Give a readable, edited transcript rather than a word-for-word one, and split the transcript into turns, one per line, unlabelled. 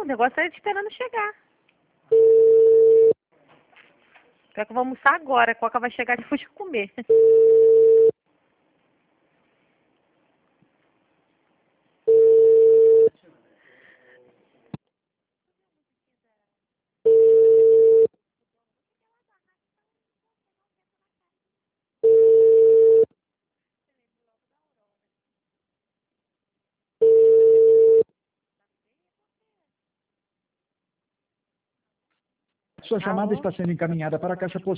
negócio é esperando chegar. Quer que eu vou almoçar agora, a Coca vai chegar depois de comer.
Sua chamada
Alô?
está sendo encaminhada para a caixa postal.